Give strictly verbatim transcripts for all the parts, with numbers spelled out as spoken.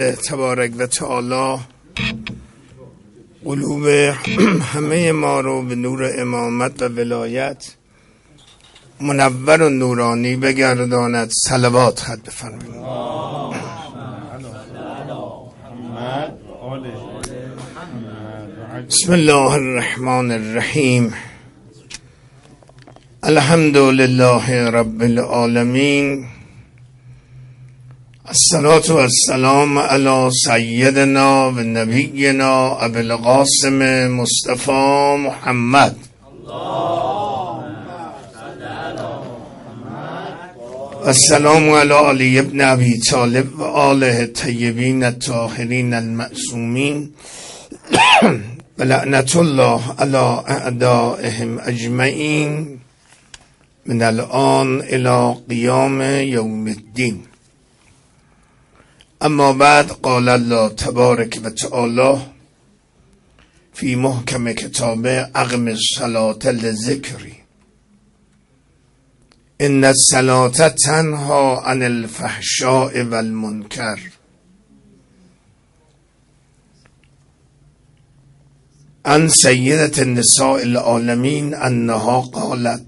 تبارک و تعالی قلوب همه ما رو به نور امامت و ولایت منور و نورانی بگرداند. صلوات خط بفرمایید. بسم الله الرحمن الرحیم. الحمد لله رب العالمین. الصلاة والسلام علی سیدنا و نبینا ابی القاسم مصطفی محمد. و السلام علی علی ابن ابی طالب و آله الطیبین الطاهرین المعصومین و لعنت الله علی اعدائهم اجمعین من الان الی قیام یوم الدین. اما بعد، قال الله تبارک و تعالی فی محکم کتابه اقم الصلاة لذکری ان الصلاة تنها عن الفحشاء والمنکر. عن سیدة النساء العالمین انها قالت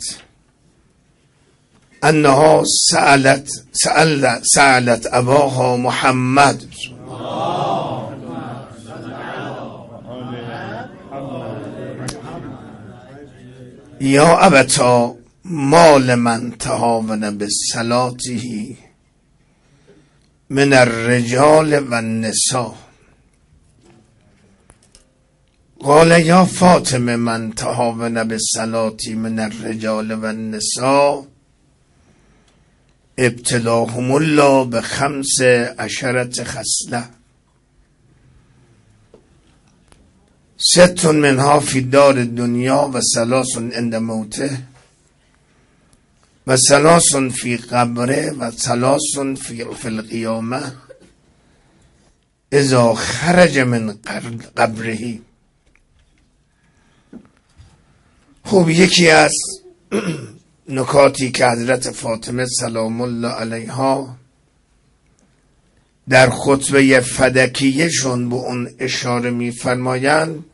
انها سألت سألت سألت اباها محمد یا ابتا مال من تهاون بالصلاة من الرجال و النساء. قال یا فاطمه من تهاون بالصلاة من الرجال و النساء ابتلاهم الله به خمس عشرت خصله ست منها فی دار الدنیا و ثلاث عند موته و ثلاث فی قبره و ثلاث فی فی القیامه اذا خرج من قبره. خب، یکی از نکاتی که حضرت فاطمه سلام الله علیها در خطبه فدکیهشون به اون اشاره می‌فرمایند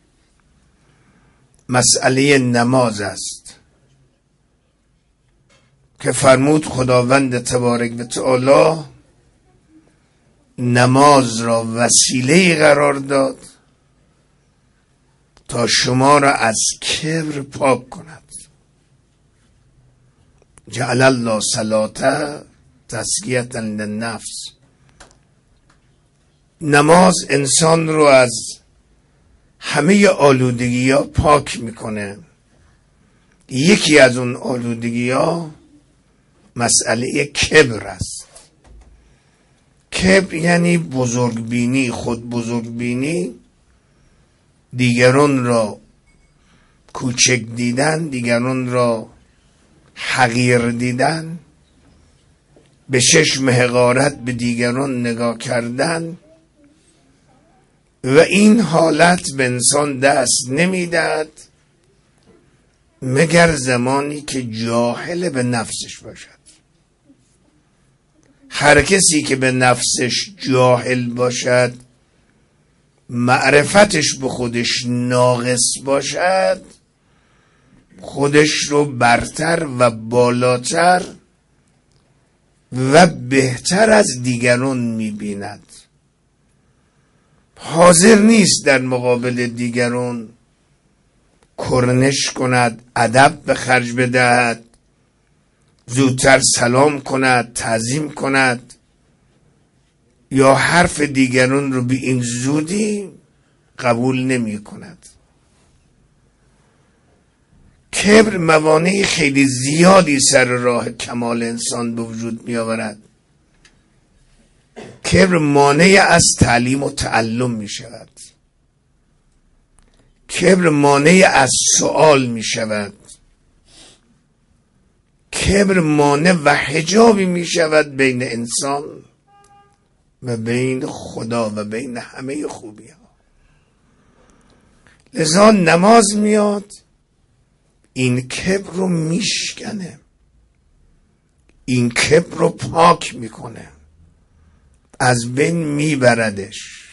مسئله نماز است که فرمود خداوند تبارک و تعالی نماز را وسیله قرار داد تا شما را از کبر پاک کند. جعل الله صلاة تزکیة للنفس. نماز انسان رو از همه آلودگی ها پاک میکنه. یکی از اون آلودگی ها مسئله کبر است. کبر یعنی بزرگبینی، خود بزرگبینی، دیگران را کوچک دیدن، دیگران را حقیر دیدن، به چشم حقارت به دیگران نگاه کردن. و این حالت به انسان دست نمیدهد مگر زمانی که جاهل به نفسش باشد. هر کسی که به نفسش جاهل باشد، معرفتش به خودش ناقص باشد، خودش رو برتر و بالاتر و بهتر از دیگران می‌بیند. حاضر نیست در مقابل دیگران کرنش کند، ادب به خرج بدهد، زودتر سلام کند، تعظیم کند یا حرف دیگران رو به این زودی قبول نمی کند. کبر موانع خیلی زیادی سر راه کمال انسان به وجود می آورد. کبر مانع از تعلیم و تعلم می شود. کبر مانع از سؤال می شود. کبر مانع و حجابی می شود بین انسان و بین خدا و بین همه خوبی ها. لذا نماز میاد این کبر رو میشکنه، این کبر رو پاک میکنه. از بین میبردش.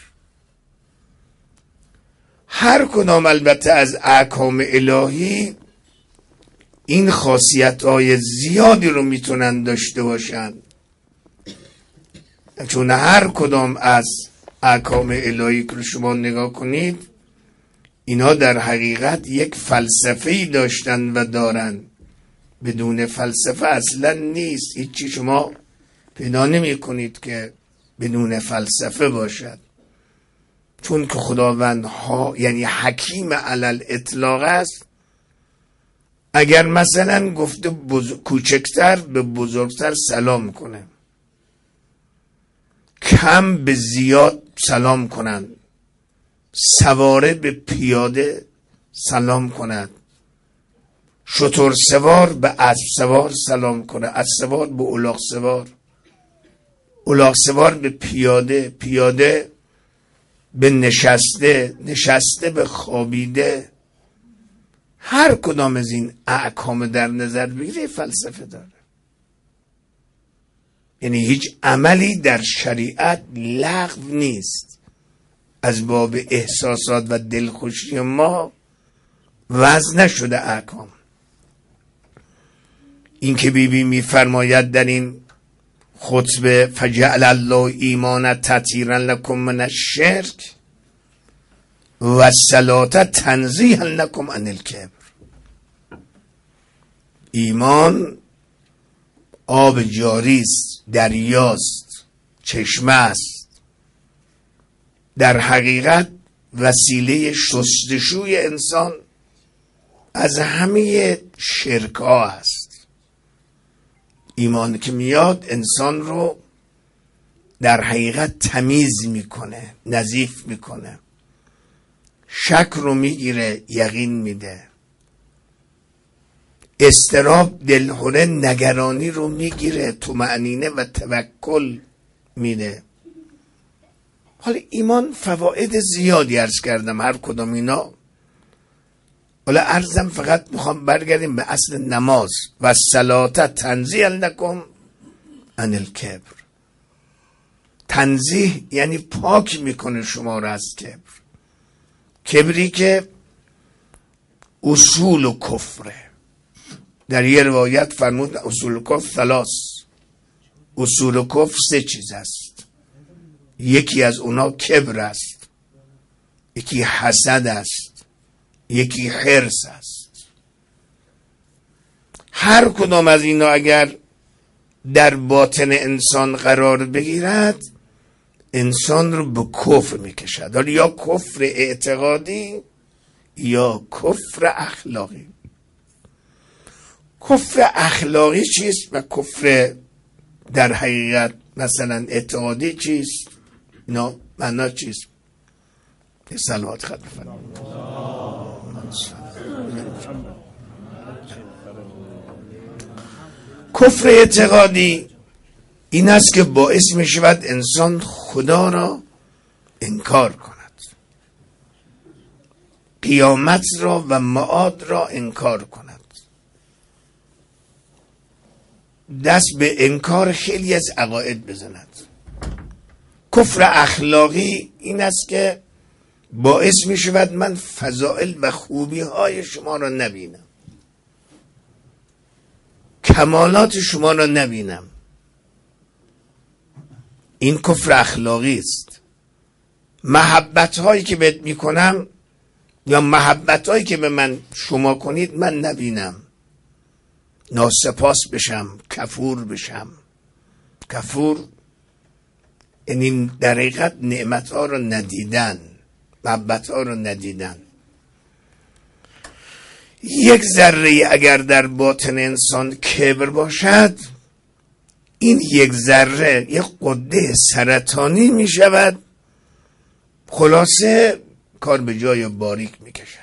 هر کدام البته از احکام الهی این خاصیت‌های زیادی رو میتونن داشته باشن، چون هر کدام از احکام الهی که شما نگاه کنید اینا در حقیقت یک فلسفه‌ای داشتن و دارن. بدون فلسفه اصلا نیست. هیچی شما پیدا نمی کنید که بدون فلسفه باشد، چون که خداوند ها یعنی حکیم علل اطلاق است. اگر مثلا گفته بز... کوچکتر به بزرگتر سلام کنه، کم به زیاد سلام کنند، سواره به پیاده سلام کند، شتر سوار به اسب سوار سلام کنه، اسب سوار به الاغ سوار، الاغ سوار به پیاده، پیاده به نشسته، نشسته به خوابیده. هر کدام از این احکام در نظر بگیره فلسفه داره. یعنی هیچ عملی در شریعت لغو نیست. از باب احساسات و دلخوشی ما وضع نشده احکام. این که بی بی می فرماید در این خطبه فجعل الله ایمان تطهیرا لکم من الشرک و الصلاة تنزیها لکم عن الکبر. ایمان آب جاری است، دریاست، چشمه است، در حقیقت وسیله شستشوی انسان از همه شرک ها است. ایمان که میاد انسان رو در حقیقت تمیز میکنه، نظیف میکنه، شک رو میگیره، یقین میده، استراب دلهره نگرانی رو میگیره، طمأنینه و توکل میده. حالا ایمان فواید زیادی عرض کردم، هر کدام اینا. حالا عرضم فقط میخوام برگردیم به اصل نماز و الصلاة تنزیها لکم عن الکبر. تنزیه یعنی پاک میکنه شما را از کبر. کبری که اصول و کفره. در یه روایت فرمود اصول کفر ثلاث، اصول کفر سه چیز است. یکی از اونا کبر است، یکی حسد است، یکی حرص است. هر کدام از اینا اگر در باطن انسان قرار بگیرد انسان رو به کفر میکشد، حالا یا کفر اعتقادی یا کفر اخلاقی. کفر اخلاقی چیست و کفر در حقیقت مثلا اعتقادی چیست؟ اینا معنا چیست؟ صلوات خط بفرمایید. کفر اعتقادی این است که باعث می شود انسان خدا را انکار کند، قیامت را و معاد را انکار کند، دست به انکار خیلی از عقاید بزند. کفر اخلاقی این است که باعث می شود من فضائل و خوبی های شما را نبینم، کمالات شما را نبینم. این کفر اخلاقی است. محبت هایی که بهت می کنم یا محبت هایی که به من شما کنید من نبینم، ناسپاس بشم، کفور بشم. کفور این در حقیقت نعمت ها رو ندیدن، محبت ها رو ندیدن. یک ذره اگر در باطن انسان کبر باشد، این یک ذره یک قده سرطانی می شود، خلاصه کار به جای باریک می کشد.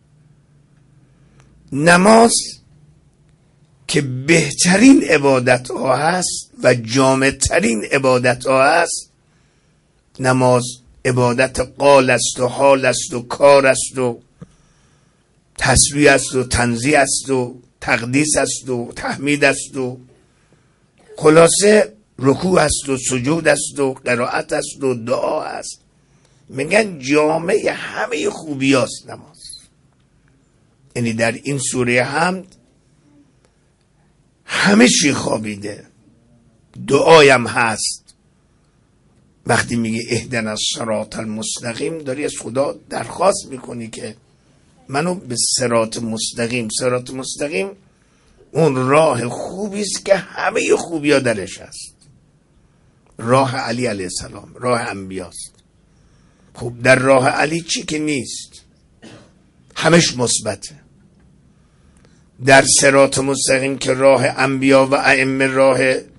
نماز که بهترین عبادت ها هست و جامع ترین عبادت ها هست، نماز عبادت قال است و حال است و کار است و تسبیح است و تنزیه است و تقدیس است و تحمید است و خلاصه رکوع است و سجود است و قرائت است و دعا است. میگن جامعه همه خوبی است نماز. یعنی در این سوره حمد همه چی خوابیده. دعایم هست. وقتی میگه اهدنا الصراط المستقیم داری از خدا درخواست میکنی که منو به صراط مستقیم. صراط مستقیم اون راه خوبی است که همه خوبی ها درش هست. راه علی علیه السلام، راه انبیاست. خب در راه علی چی که نیست؟ همش مثبته. در صراط مستقیم که راه انبیا و ائمه راه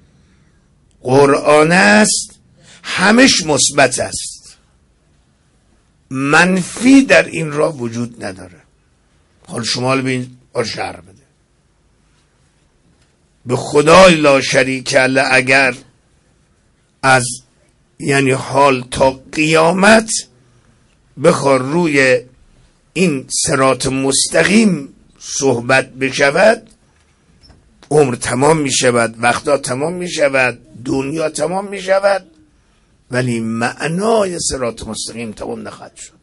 قرآن است همش مثبت است. منفی در این راه وجود نداره. حال شمال بین اور شهر بده. به خدای لا شریک له اگر از یعنی حال تا قیامت بخواد روی این صراط مستقیم صحبت بشود، عمر تمام می شود، وقتا تمام می شود، دنیا تمام می شود، ولی معنای صراط مستقیم تمام نخواهد شد.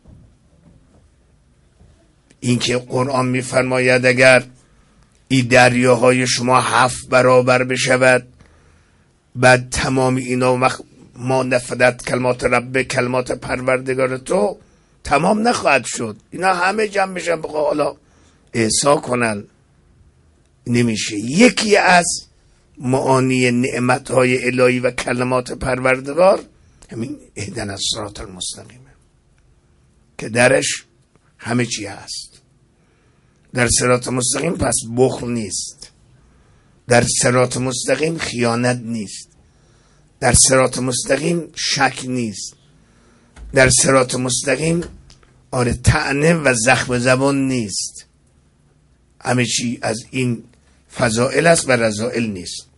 این که قرآن می فرماید اگر این دریاهای شما هفت برابر بشود، بعد تمام اینا وقت ما نفدت کلمات رب، کلمات پروردگار تو تمام نخواهد شد. اینا همه جمع میشن بخواه حالا احسا کنن، نمیشه. یکی از معانی نعمتهای الهی و کلمات پروردگار همین اهدنا الصراط المستقیمه که درش همه چی هست. در صراط مستقیم پس بخل نیست، در صراط مستقیم خیانت نیست، در صراط مستقیم شک نیست، در صراط مستقیم آره طعنه و زخم زبان نیست. همه چی از این فضائل است و رذائل نیست.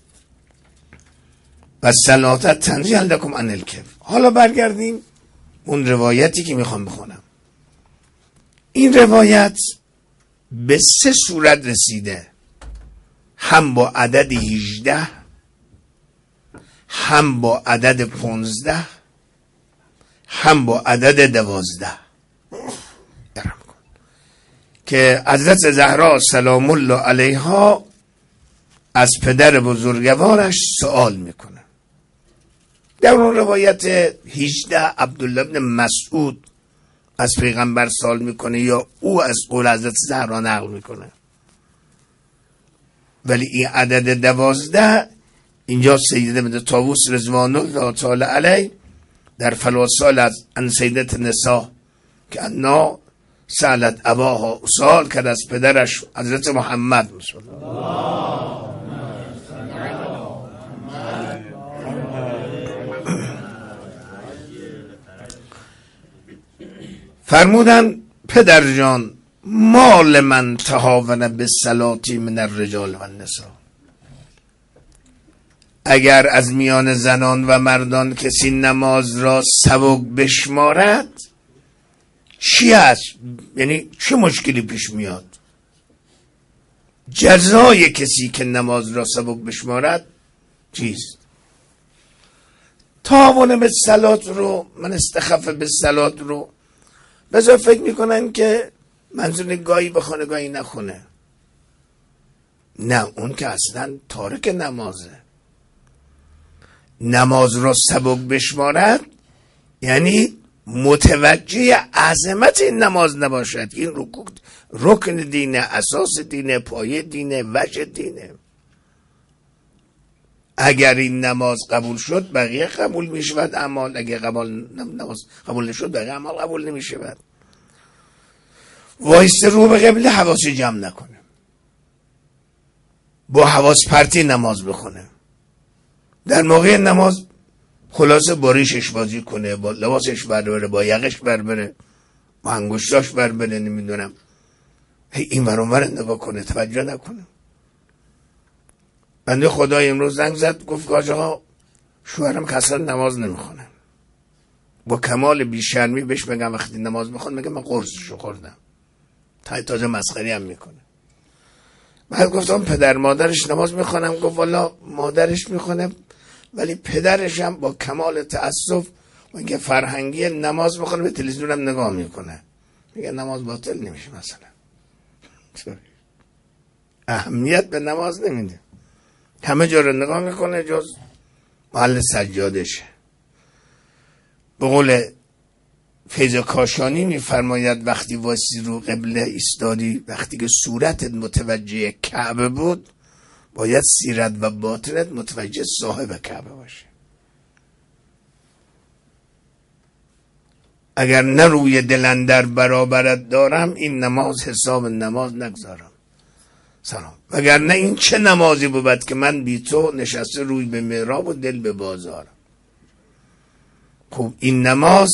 و صلاتت تنزیه لکم عن الکبر. حالا برگردیم اون روایتی که میخوام بخونم. این روایت به سه صورت رسیده، هم با عدد هجده، هم با عدد پونزده، هم با عدد دوازده. که حضرت زهرا سلام الله علیها از پدر بزرگوارش سوال میکنه. در اون روایت هجده عبدالله بن مسعود از پیغمبر سوال میکنه یا او از قول حضرت زهرا نقل میکنه، ولی این عدد دوازده اینجا سیده بنت طاووس رضوان الله تعالی علیه در فلاسال از ان سیدت نساء که انا سالت اباها سوال کرد از پدرش حضرت محمد صلی الله فرمودن پدر جان مال من تهاون به صلاتی من الرجال و النساء. اگر از میان زنان و مردان کسی نماز را سبک بشمارد چی است؟ یعنی چه مشکلی پیش میاد؟ جزای کسی که نماز را سبک بشمارد چیست؟ تهاون به صلات رو من استخف به صلات رو بذار فکر میکنن که منظور گاهی بخونه گاهی نخونه. نه، اون که اصلا تارک نمازه. نماز را سبک بشمارد یعنی متوجه عظمت این نماز نباشد. این رکوع رکن دینه، اساس دینه، پایه دینه، وجه دینه. اگر این نماز قبول شد بقیه قبول می شود اعمال، اگر قبول نماز قبول نشد بقیه اعمال قبول نمی شود. وایسته رو به قبله حواس جمع نکنه، با حواس پرتی نماز بخونه، در موقع نماز خلاصه با ریشش بازی کنه، با لباسش بر، با یقش بر بره، با انگشتاش بر بره، نمیدونم این ور اون ور نگاه کنه، توجه نکنه. بنده خدای امروز زنگ زد گفت آقا شوهرم کسر نماز نمیخونه. با کمال بیشرمی بهش بگم وقتی نماز میخواد میگه من قرصشو خوردم، تا تازه مسخری هم میکنه. بعد گفتم پدر مادرش نماز میخونم؟ گفت والا مادرش میخونه ولی پدرش هم با کمال تأسف و اینکه فرهنگی نماز بخونه به تلویزیون هم نگاه میکنه، میگه نماز باطل نمیشه مثلا. اهمیت به نماز نمیده، همه جا رو نگاه میکنه جز محل سجادشه. به قول فیض کاشانی میفرماید وقتی واسی رو قبله ایستادی، وقتی که صورتت متوجه کعبه بود باید سیرت و باطنت متوجه صاحب کعبه باشه. اگر نه روی دل اندر برابرت دارم، این نماز حساب نماز نگذارم. سلام. وگر نه این چه نمازی بود که من بی تو نشسته روی به محراب و دل به بازارم. خب این نماز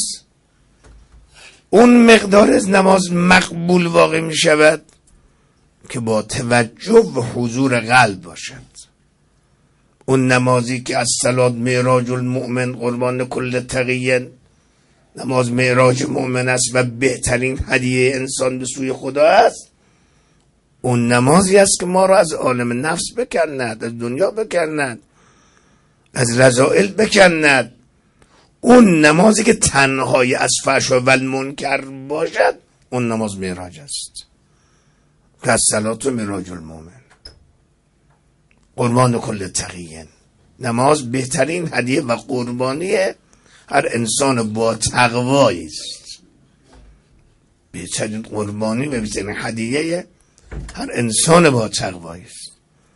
اون مقدار از نماز مقبول واقع می شود که با توجه و حضور قلب باشد. اون نمازی که از صلات معراج المؤمن قربان کل تقی، نماز معراج مؤمن است و بهترین هدیه انسان به سوی خدا است، اون نمازی است که ما را از عالم نفس بکند، از دنیا بکند، از رذائل بکند. اون نمازی که تنهای از فحشا و المنکر باشد، اون نماز معراج است که از صلات و معراج المؤمن قربان کل تقی. نماز بهترین هدیه و قربانی هر انسان با تقوایی است. بهترین قربانی و بهترین هدیه هر انسان با تقوایی است.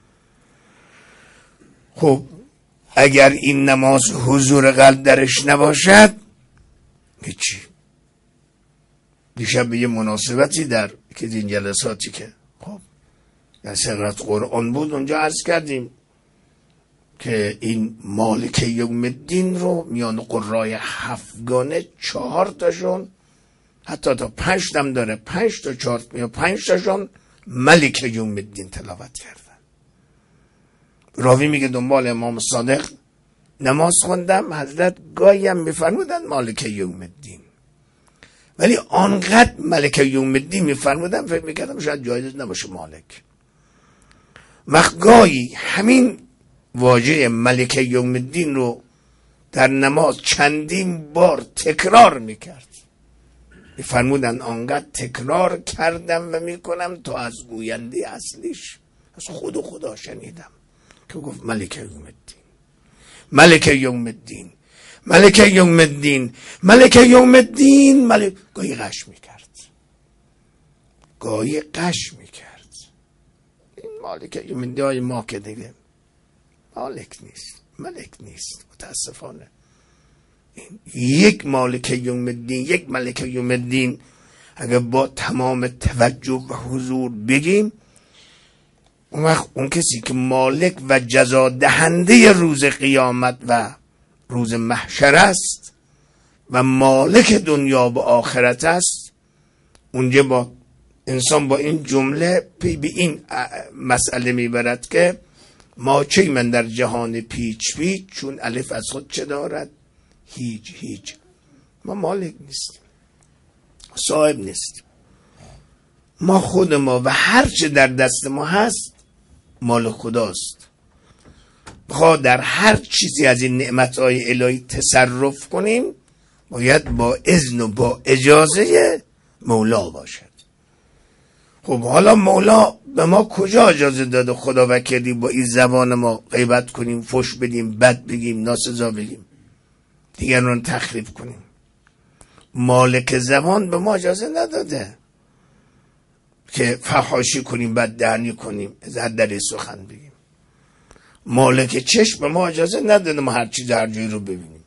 خب اگر این نماز حضور قلب درش نباشد هیچی. دیشب به یه مناسبتی در که این جلساتی که خب در سقراط قرآن بود اونجا عرض کردیم که این مالک یوم الدین رو میان قرای هفتگانه چهار تاشون حتی تا پنج تام داره، پنج تا چهار یا پنج تاشون ملک یوم الدین تلاوت کردن. راوی میگه دنبال امام صادق نماز خوندم، حضرت گاهی هم میفرمودن مالک یوم الدین، ولی آنقدر ملک یوم الدین میفرمودن فکر میکردم شاید جایز نباشه مالک. وقت گاهی همین واژه ملک یوم الدین رو در نماز چندین بار تکرار میکرد، میفرمودن آنقدر تکرار کردم و میکنم تا از گوینده اصلیش از خود و خدا شنیدم که گفت ملک یوم الدین، ملک یوم الدین، ملک یوم الدین، ملک یوم الدین، ملک. گاهی قش میکرد، گاهی قش میکرد. این مالک یوم الدین ما که دیگه مالک نیست، ملک نیست متاسفانه. یک مالک یوم الدین، یک ملک یوم الدین اگر با تمام توجه و حضور بگیم، اون وقت اون کسی که مالک و جزا دهنده روز قیامت و روز محشر است و مالک دنیا و آخرت است، اونجا با انسان با این جمله پی به این مسئله میبرد که ما چه من در جهان پیچ پیچ، چون الف از خود چه دارد؟ هیچ هیچ. ما مالک نیستیم، صاحب نیستیم. ما خود ما و هر چه در دست ما هست مال خداست. بخواه در هر چیزی از این نعمتهای الهی تصرف کنیم باید با اذن و با اجازه مولا باشد. خب حالا مولا به ما کجا اجازه داده خدا وکیلی با این زبان ما غیبت کنیم، فحش بدیم، بد بگیم، ناسزا بگیم، دیگران تخریب کنیم؟ مالک زبان به ما اجازه نداده که فحاشی کنیم، بد دهنی کنیم، زد در سخن بگیم. مالک چشم به ما اجازه نداده ما هر چیز هر جایی رو ببینیم.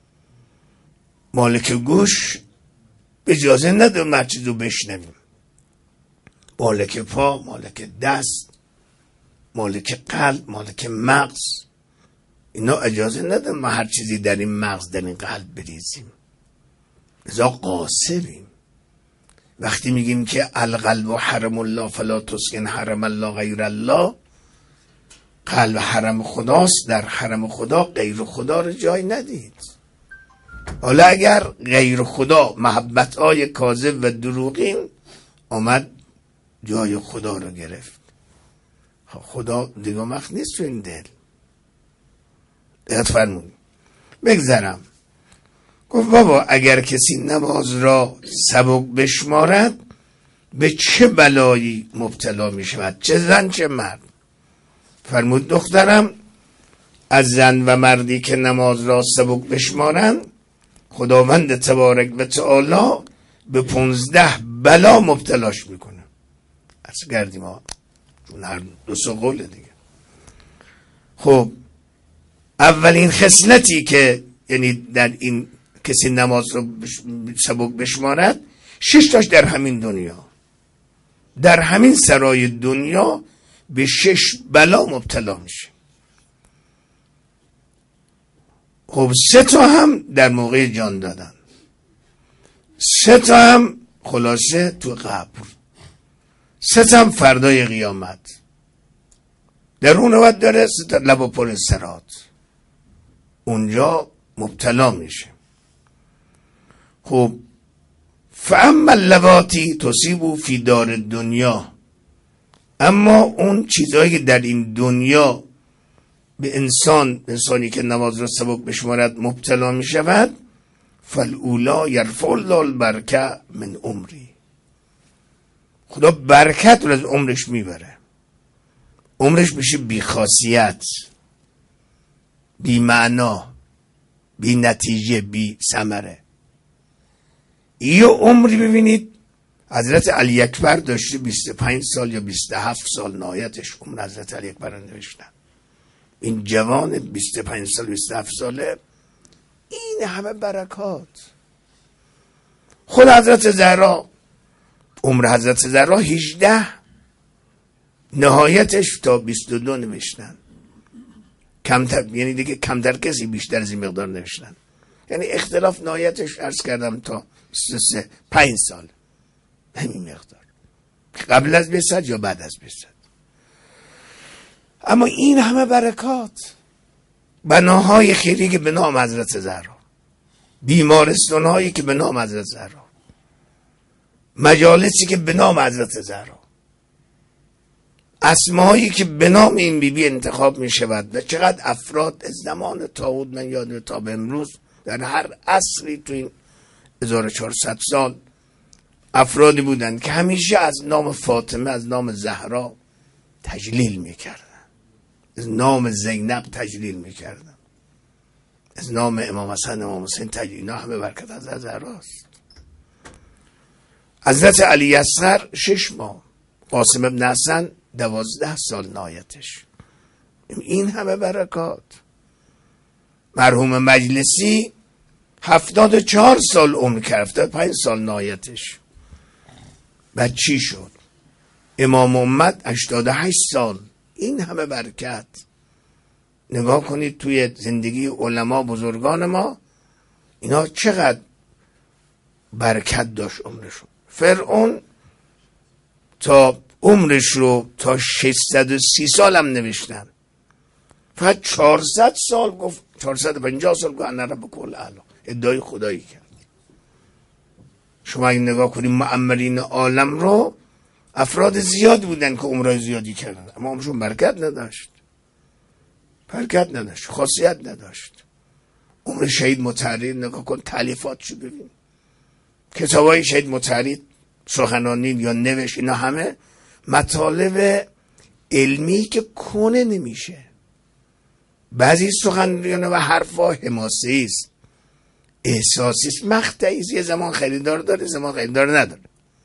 مالک گوش اجازه نداده ما هر چیز رو بشنویم. مالک پا، مالک دست، مالک قلب، مالک مغز، اینا اجازه نداده ما هر چیزی در این مغز در این قلب بریزیم. ازا قاسبیم. وقتی میگیم که القلب و حرم الله فلا تسکن حرم الله غیر الله، قلب حرم خداست، در حرم خدا غیر خدا رو جای ندید. حالا اگر غیر خدا محبت‌های کاذب و دروغین آمد جای خدا رو گرفت، خدا دیگه وقت نیست تو این دل. دقت فرمودید. بگذرم. گفت بابا اگر کسی نماز را سبک بشمارد به چه بلایی مبتلا می شود، چه زن چه مرد؟ فرمود دخترم از زن و مردی که نماز را سبک بشمارند خداوند تبارک و تعالی به پونزده بلا مبتلاش میکنه. از گردیم ها چون هر دو سو قوله دیگه. خب اولین خصلتی که یعنی در این کسی نماز رو سبک بشمارد، شش تاش در همین دنیا، در همین سرای دنیا به شش بلا مبتلا میشه. خب سه تا هم در موقع جان دادن، سه تا هم خلاصه تو قبر، سه تا هم فردای قیامت. در اون وقت داره سه تا لب و پر صراط، اونجا مبتلا میشه. خب فاما اللواتی تصیبو فی دار دنیا، اما اون چیزهایی که در این دنیا به انسان انسانی که نماز را سبک بشمارد مبتلا می شود، فالاولا یرفع الله البرکه من عمری، خدا برکت رو از عمرش میبره، عمرش میشه بی خاصیت، بی معنا، بی نتیجه، بی ثمره. یه عمری ببینید حضرت علی اکبر داشته بیست و پنج سال یا بیست و هفت سال، نهایتش عمر حضرت علی اکبر رو نوشتن. این جوان بیست و پنج سال بیست و هفت ساله، این همه برکات. خود حضرت زهرا عمر حضرت زهرا هجده، نهایتش تا بیست و دو نوشتن. کمتر، یعنی دیگه کمتر کسی بیشتر از این مقدار نوشتن. یعنی اختلاف نهایتش عرض کردم تا بیست و سه، پنج سال، همین مقدار، قبل از بیست یا بعد از بیست. اما این همه برکات، بناهای خیری که به نام حضرت زهرا، بیمارستانهایی که به نام حضرت زهرا، مجالسی که به نام حضرت زهرا، اسمایی که به نام این بیبی بی انتخاب می شود. و چقدر افراد از زمان طاووس، من یادم تا به امروز در هر عصری تو این هزار و چهارصد سال افرادی بودند که همیشه از نام فاطمه، از نام زهرا تجلیل میکردن، از نام زینب تجلیل میکردن، از نام امام حسن، امام حسین تجلیل. اینا همه برکت از زهراست. حضرت علی اصغر شش ماه، قاسم ابن حسن دوازده سال نهایتش. این همه برکات. مرحوم مجلسی هفتاد و چهار سال عمر کرد، هفتاد و پنج سال نهایتش. بعد چی شد؟ امام امت هشتاد و هشت سال. این همه برکت. نگاه کنید توی زندگی علما بزرگان ما، اینا چقدر برکت داشت عمرشون. فرعون تا عمرش رو تا ششصد و سی سال هم نوشتن، فقط چهارصد سال گفت، چهارصد و پنجاه سال گفت انا ربکم الاعلی، ادعای خدایی کرد. شما اگه نگاه کنید معمرین عالم رو، افراد زیاد بودن که عمرای زیادی کردن، اما عمرشون برکت نداشت، برکت نداشت، خاصیت نداشت. عمر شهید مطهری نگاه کن، تالیفاتشو ببین، کتابای شهید مطهری، سخنرانی یا نوشت، اینا همه مطالب علمی که کنه نمیشه. بعضی سخنرانی و حرفا حماسی است، احساسی است، مقطعی است، یه زمان خریدار داره، زمان خریدار نداره.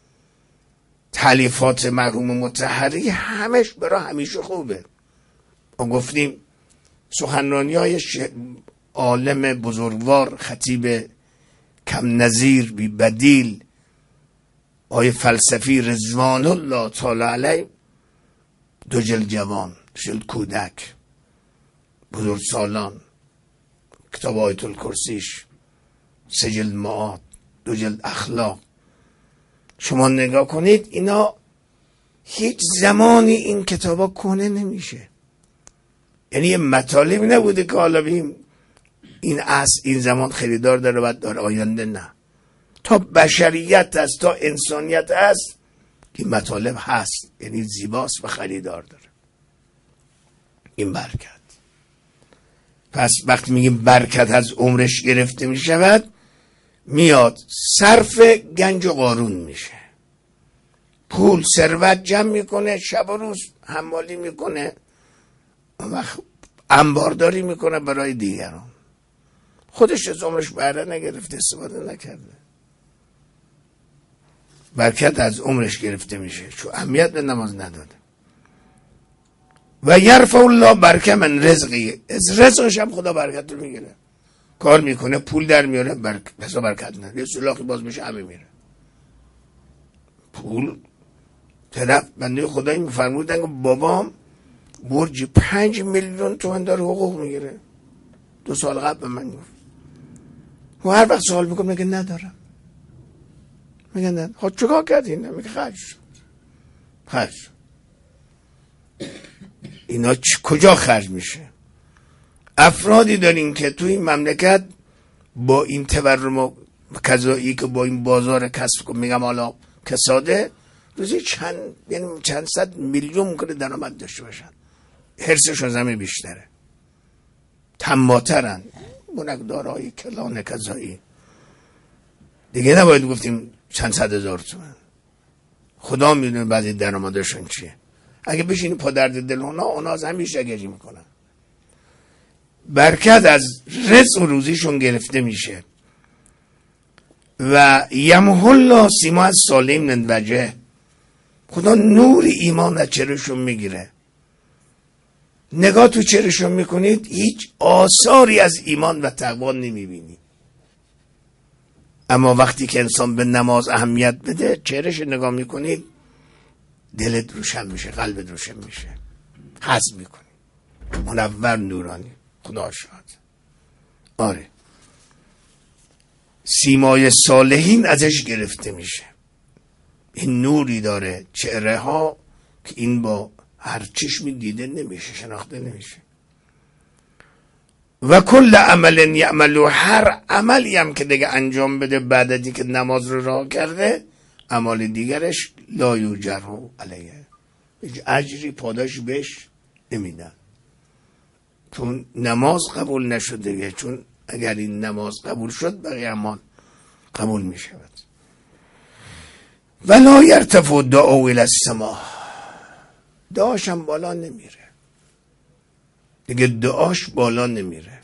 تالیفات مرحوم مطهری همش برای همیشه خوبه. ما گفتیم سخنرانی های عالم بزرگوار، خطیب کم نظیر بی بدیل، آیه فلسفی رضوان الله تعالی علیه، دو جلد جوان، دو جلد کودک، بزرگ سالان، کتاب آیت الکرسیش، سه جلد معاد، دو جلد اخلاق. شما نگاه کنید اینا هیچ زمانی این کتابا کنه نمیشه. یعنی یه مطالبی نبوده که حالا بیم این اصل این زمان خریدار داره بعد داره آینده، نه. تا بشریت است، تا انسانیت است، این مطالب هست، یعنی زیباست و خریدار داره. این برکت. پس وقتی میگیم برکت از عمرش گرفته میشود، میاد صرف گنج و قارون میشه، پول ثروت جمع میکنه، شب و روز حمالی میکنه، انبارداری میکنه برای دیگران، خودش از عمرش بهره نگرفته، استفاده نکرده. برکت از عمرش گرفته میشه چون اهمیت به نماز نداده. و یرفع الله برکه من رزقی، از رزقش هم خدا برکت رو میگیره. کار میکنه پول در میاره، برک... پس برکت نداره، یه سلاخی باز میشه همه میره. پول طرف بنده خدایی میفرمودن که بابام برج پنج میلیون تومن داره حقوق میگیره، دو سال قبل به من گفت. و هر وقت سوال میکنم میگه ندارم، میگه نه. ها چیکار کردین؟ میگه خرج شد. خرج شد. اینا چ... کجا خرج میشه؟ افرادی دارین که توی این مملکت با این تورم و کذایی که با این بازار کسب که میگم حالا کساده، روزی چند یعنی چند صد میلیون ممکنه درآمد داشته باشن، حرصشون زمین بیشتره، طماع‌ترن، بنکدارهای کلان کذایی دیگه. نباید گفتیم چند صد هزار تومن، خدا میدونه بعضی درآمدشون چیه. اگه بشینی پا درد دل اونا، اونا از همیشه گجی میکنن. برکت از رزق و روزیشون گرفته میشه. و یمحو الله سیما از سالم من وجه، خدا نور ایمان از چهرهشون میگیره. نگاه تو چهرهشون میکنید هیچ آثاری از ایمان و تقوا نمیبینی. اما وقتی که انسان به نماز اهمیت بده، چهرهش نگاه میکنید دلت روشن میشه، قلبت روشن میشه، حس میکنی، منور نورانی. خدا شاد. آره، سیمای صالحین ازش گرفته میشه. این نوری داره چهره ها که این با هر چشمی دیده نمیشه، شناخته نمیشه. و کل عمل یعملو، هر عملی هم که دیگه انجام بده بعد از اینکه نماز رو راه کرده، اعمال دیگرش لا یوجرو علیه، هیچ اجری پاداش بهش نمیدن، چون نماز قبول نشده. چون اگر این نماز قبول شد بقیه اعمال قبول می شود. ولا یرتفع دعا الی السما، دعاش هم بالا نمیره دیگه، دعاش بالا نمیره.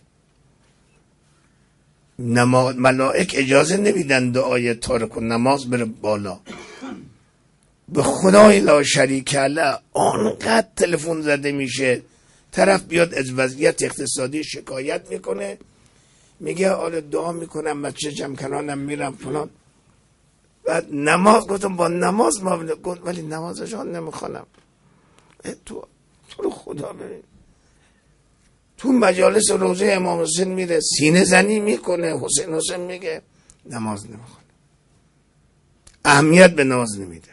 نما... ملائک اجازه نمیدن دعای تارک و نماز بره بالا. به خدای لا شریک له آنقدر تلفن زده میشه، طرف بیاد از وضعیت اقتصادی شکایت میکنه، میگه آره دعا میکنم، بچه جمع کنانم میرم فلان، بعد نماز گفتم با نماز ما گفت ولی نمازشان نمیخوانم. تو تو رو خدا برید تو مجالس روزه امام حسین میره سینه زنی میکنه، حسین حسین میگه نماز نمیخونه، اهمیت به نماز نمیده.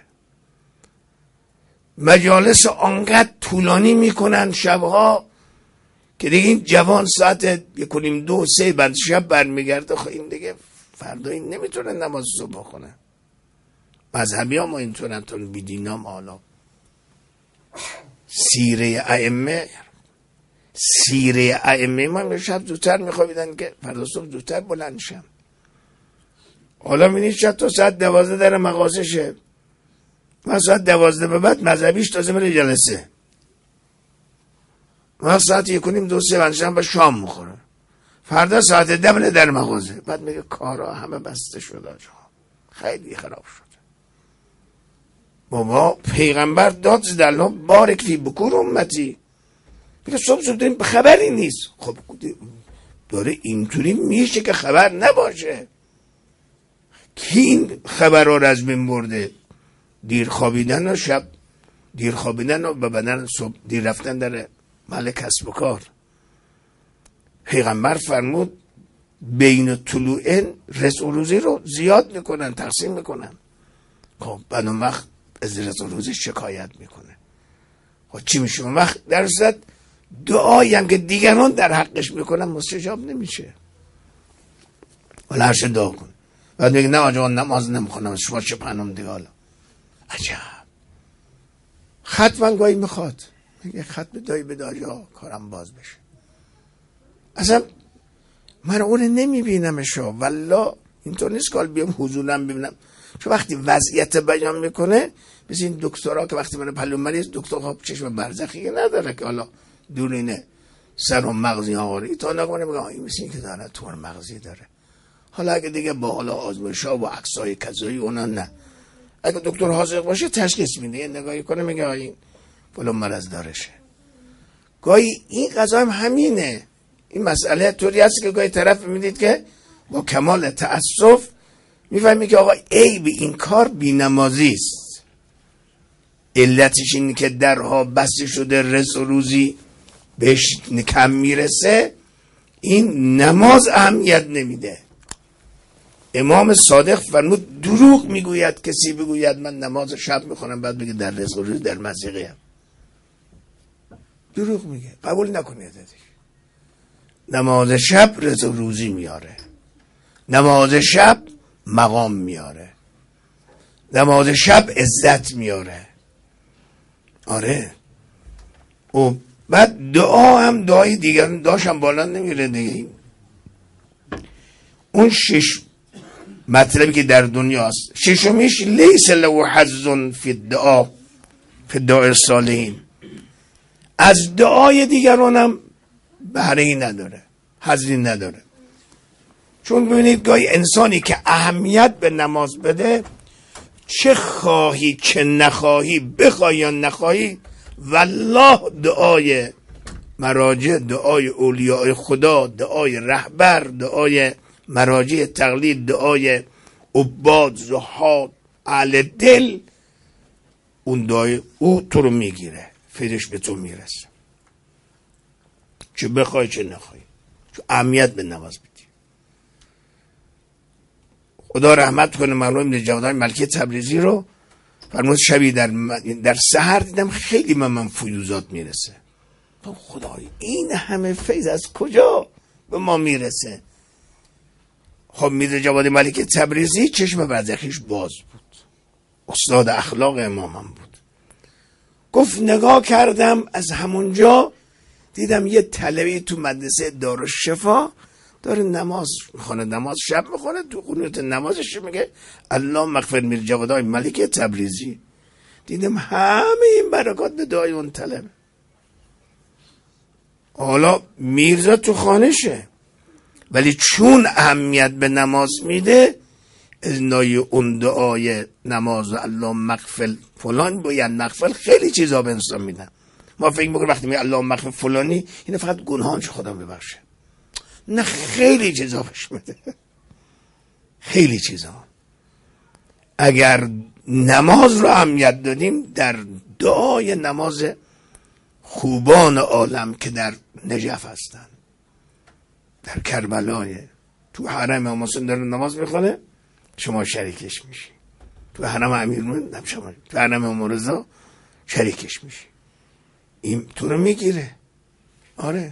مجالس آنقدر طولانی میکنن شبها که دیگه این جوان ساعت یک و نیم دو سه بعد شب برمیگرده، خب این دیگه فردا این نمیتونه نماز صبح خونه. مذهبی ها ما اینطورن، تا بیدینام حالا سیره ائمه سیره ائمه ما شب زودتر میخوابیدن که فردا صبح زودتر بلند شن. حالا میبینید شب تا ساعت دوازده در مغازشه، من ساعت دوازده به بعد مذهبیش تازه میره جلسه، من ساعت یک و نیم دو سه بندشم با شام میخوره، فردا ساعت ده بله در مغازه، بعد میگه کارا همه بسته شده، خیلی خراب شد. بابا پیغمبر داد زدالله بارک فی بکور امتی، میگه صبح صبح داریم خبری نیست. خب داره اینطوری میشه که خبر نباشه. کی این خبر رو از بین برده؟ دیر خوابیدن و شب دیر خوابیدن و به بدن صبح دیر رفتن در محل کسب و کار. پیغمبر فرمود بین طلوعین رزق و روزی رو زیاد میکنن، تقسیم میکنن. خب بعد اون وقت از رزق و روزی شکایت میکنه. خب چی میشه اون وقت؟ در صورت دعایی هم که دیگران در حقش میکنن مستجاب نمیشه. ولی هرشه دعا کن، بعد میگه نه آجا نماز نمیخونم، شما چه پنام دیگه. حالا عجب خط من گاهی میخواد، میگه خط به دایی بده آجا کارم باز بشه. اصلا من اون نمیبینمشو والله. اینطور نیست که بیام حضورم ببینم، چون وقتی وضعیت بیان میکنه مثل این دکترها که وقتی من پلو مریض دکتر خب چشم برزخی نداره که حالا دورینه سر و مغزی آوری تا نگونه میگه این مثل این که داره تور مغزی داره. حالا اگه دیگه با حالا آزمایش‌ها و عکسای کذایی اونا نه، اگه دکتر حاضر باشه تشخیص میده، یه نگاهی کنه میگه این فلان مرض دارشه. گاهی این قضا هم همینه. این مسئله طوری هست که گاهی طرف میدید که با کمال تأسف میفهمی که آقا عیب این کار بی‌نمازی است. علتش اینه که درها بسته شده، رزق و روزی بهش کم میرسه، این نماز اهمیت نمیده. امام صادق فرمود دروغ میگوید کسی بگوید من نماز شب میخونم بعد بگه در رزق و روزی در مضیقه ام. دروغ میگه، قبول نکنید. نماز شب رزق و روزی میاره، نماز شب مقام میاره، نماز شب عزت میاره. آره. و بعد دعا هم دعای دیگر داشتم بالا نمیره دیگه. اون شش مطلبی که در دنیاست، ششمیش لیس له حظ فی الدعا فی الدعاء الصالحین، از دعای دیگرانم بهره‌ای نداره، حظی نداره. چون ببینید گاهی انسانی که اهمیت به نماز بده، چه خواهی چه نخواهی، بخوای یا نخواهی، والله دعای مراجع، دعای اولیاء خدا، دعای رهبر، دعای مراجع تقلید، دعای عباد، زهاد، اهل دل، اون دعای او تو رو میگیره، فیدش به تو میرسه، چه بخوای چه نخوای، چون اهمیت به نماز بدی. خدا رحمت کنه مرحوم ابن جوادی ملکی تبریزی رو، فرمود شبی در در سحر دیدم خیلی من من فیوزات میرسه. خدای این همه فیض از کجا به ما میرسه؟ خب میرزا جواد ملک تبریزی چشم برزخیش باز بود، استاد اخلاق امامم بود. گفت نگاه کردم از همونجا دیدم یه طلبی تو مدرسه دارالشفا داره نماز میخونه، نماز شب میخونه، تو قنوت نمازش میگه الله مغفر میرزا جواد ملک تبریزی. دیدم همه این برکات به دعای اون طلبه. حالا میرزا تو خانشه، ولی چون اهمیت به نماز میده، اذنای اون دعای نماز الله مغفر فلان باید مغفر خیلی چیزا به انسان میدن. ما فکر میکنیم وقتی میگه الله مغفر فلانی اینه فقط گناهانش خدا ببخشه، نه خیلی چیزا بهش میده، خیلی چیزا. اگر نماز رو اهمیت دادیم، در دعای نماز خوبان عالم که در نجف هستن، در کربلای، تو حرم امام حسین داره نماز میخونه، شما شریکش میشی. تو حرم امیرالمومنین شما، تو حرم امام رضا شریکش میشی. این تو رو میگیره. آره.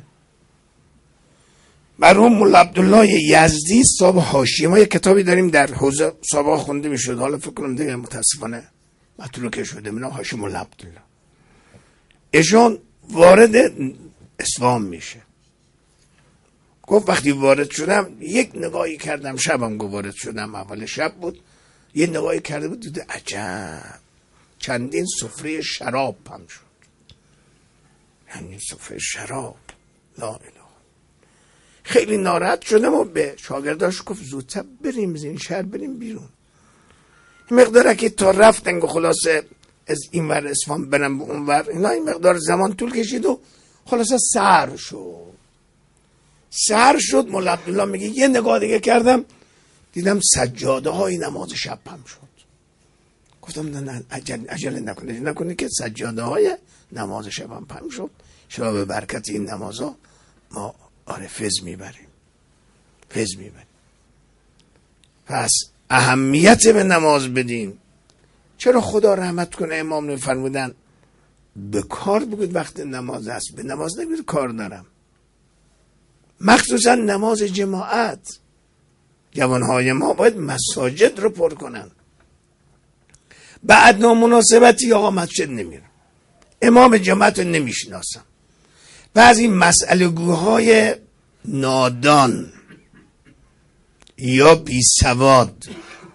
مرحوم مولا عبدالله یزدی صاحب حاشیه، ما یه کتابی داریم در حوزه سابقا خونده میشد، حالا فکر کنم دیگه متاسفانه متروکه شده، میگم حاشیه مولا عبدالله. ایشون وارد اصفهان میشه. گفت وقتی وارد شدم یک نگاهی کردم، شبم گفت وارد شدم، اول شب بود، یه نگاهی کرده بود، دیده عجب چندین سفره شراب هم شد. یعنی سفره شراب، لا اله. خیلی ناراحت شدم و به شاگرداش گفت زودتر بریم از این شهر، بریم بیرون. این مقداره که تا رفتن و خلاصه از این ور اصفهان برم به اون ور، اینا این مقدار زمان طول کشید و خلاصه سحر شد. سحر شد. مولا عبدالله میگه یه نگاه دیگه کردم، دیدم سجاده های نماز شب هم شد. گفتم نه نه عجل عجله نکنه نکنه که سجاده های نماز شب هم هم شد. شما به برکت این نمازها ما آره فیض میبریم، فیض میبریم. پس اهمیت به نماز بدین. چرا خدا رحمت کنه امام نفرمودن به کار بگید وقت نماز است، به نماز نگید کار دارم. مخصوصا نماز جماعت، جوانهای ما باید مساجد رو پر کنن. بعد نامناسبتی آقا مسجد نمیرم، امام جماعت رو نمیشناسم، بعضی مسئله گوهای نادان یا بی سواد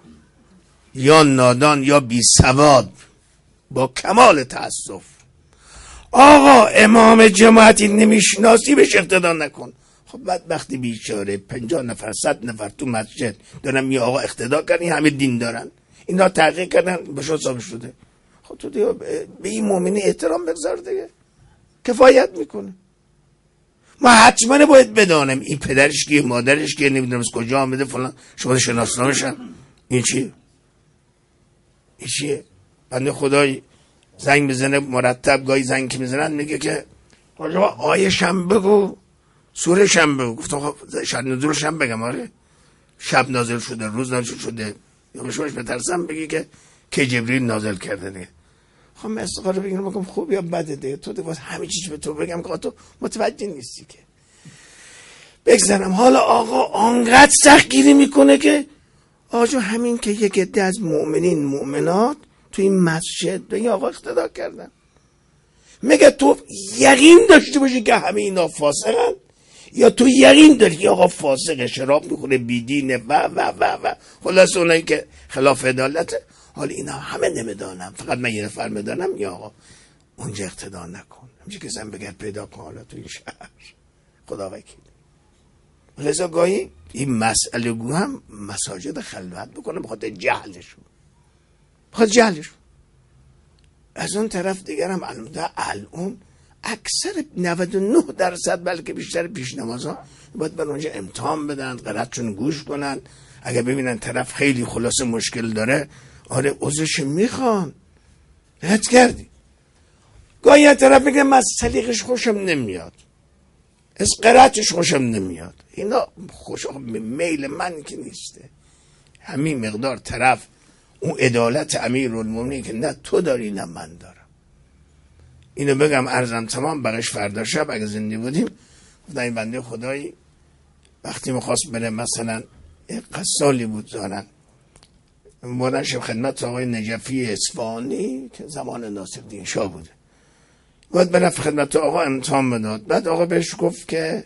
یا نادان یا بی سواد با کمال تأسف آقا امام جماعتی نمیشناسی بهش اقتدا نکن. خب بعد وقتی بیچاره پنجاه نفر صد نفر تو مسجد دارن یه آقا اقتدا کردن، همه دین دارن، اینا تحقیق کردن بهش حساب شده. خب تو دیگه به این مؤمنی احترام بگذار دیگه، کفایت میکنه. ما حتما باید بدانم این پدرش کیه، مادرش کیه، نمیدونم از کجا آمده فلان، شما شناسنامشن. این چیه؟ این چیه؟ بنده خدای زنگ بزنه مرتب، گاهی زنگ که میزنن میگه که آقا آیشم بگو، سورشم بگو. گفتم خب شب نزولشم بگم. آره شب نازل شده، روز نازل شده، یا شماش بترسم بگی که که جبریل نازل کرده دیگه. خب من استخاره بگیرم بگم خوب یا بده دیگه، تو دیگه همه چیز به تو بگم که تو متوجه نیستی که بگذارم. حالا آقا آنقدر سختگیری میکنه که آجو همین که یک عده از مؤمنین مؤمنات تو این مسجد به این آقا اقتدا کردن. میگه تو یقین داشته باشی که همه اینا فاسقن، یا تو یقین داری که آقا فاسقه، شراب میخوره، بیدینه و و و و خلاص اونایی که خلاف عدالته. حالا اینا همه نمیدانم، فقط من یه نفر میدانم. یا آقا اونجا اقتدا نکن، همچه که زن بگرد پیدا کن حالا تو این شهر، خدا وکیل. لذا گاهی این مسئله گو هم مساجد خلوت بکنه بخاطر جهلشون، بخاطر جهلشون. از اون طرف دیگر هم الان اکثر نود و نه درصد بلکه بیشتر پیش نمازها باید بر اونجا امتحان بدن، قرائتشون گوش کنن. اگر ببینن طرف خیلی خلاصه مشکل داره، آره عذرش میخوان، رد کردی. گاهی یه طرف میگه من از سلیقش خوشم نمیاد، از قرائتش خوشم نمیاد. اینا خوش میل من که نیسته. همین مقدار طرف اون عدالت امیرالمومنین که نه تو داری نه من دارم. اینو بگم عرضم تمام. بقیش فردا شب اگه زنده بودیم گفتن این بنده خدایی وقتی میخواست بره مثلا یک قصالی بود زارن بودن شب خدمت آقای نجفی اصفهانی که زمان ناصرالدین شاه بوده، باید بره خدمت آقا امتحان بداد. بعد آقا بهش گفت که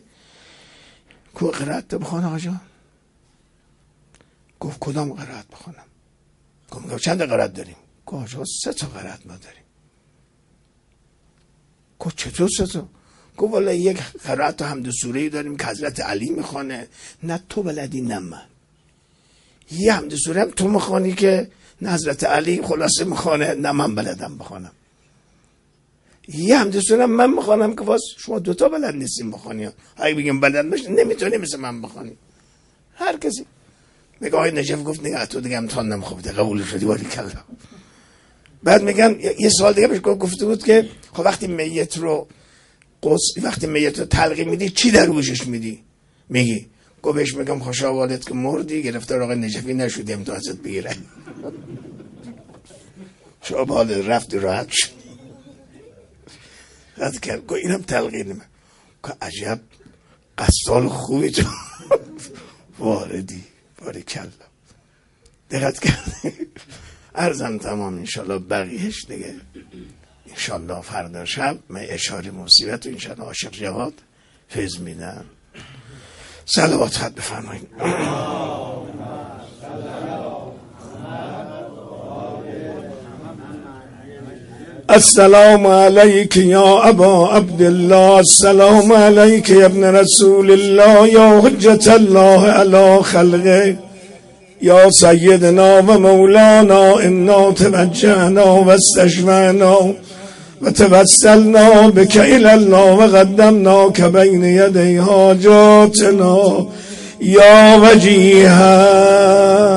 کو قرائت بخوان آقا جان؟ گفت کدام قرائت بخونم؟ گفت چند قرائت داریم؟ گفت آقا سه تا قرائت ما داریم. گفت چطور سه تا؟ گفت والا یک قرائت حمد سوره‌ای داریم که حضرت علی میخوانه، نه تو بلدی نه من. یه حمد سوره هم تو میخوانی که نه حضرت علی خلاصه میخوانه نه من بلدم بخوانم. یه حمد سوره هم من میخوانم که واسه شما دوتا بلد نیستیم بخوانی. اگه بگیم بلد باشه نمیتونی مثل من بخوانی. هر کسی میگه آقای نجف گفت نگه تو دیگه امتحان نمیخوابیده، قبول شدی باری کلا. بعد میگن یه سوال دیگه بهش گفته بود که خب وقتی میت رو قص وقتی میت رو تلقی میدی چی در گوشش میدی؟ میگی گفت بهش میگم خوشا والد که مردی، گرفتار آقای نجفی نشدی امتحانت بگیره. شما والد رفت راحت شد. رد کرد گفت اینم تلقی نمه که عجب قصال خوبی تو واردی باری کلا. دقت کرد. عرضم تمام. انشالله بقیهش دیگه انشالله فردا شب من اشاره مصیبت و انشالله عاشق جواد فیض میدم. صلوات حد بفرمایید. السلام علیک یا ابا عبدالله، السلام علیک یا ابن رسول الله، یا حجت الله علی خلقه، یا سیدنا و مولانا. انا توجهنا و استشفعنا و توسلنا بک الی الله و قدمناک بین یدی حاجاتنا یا وجیها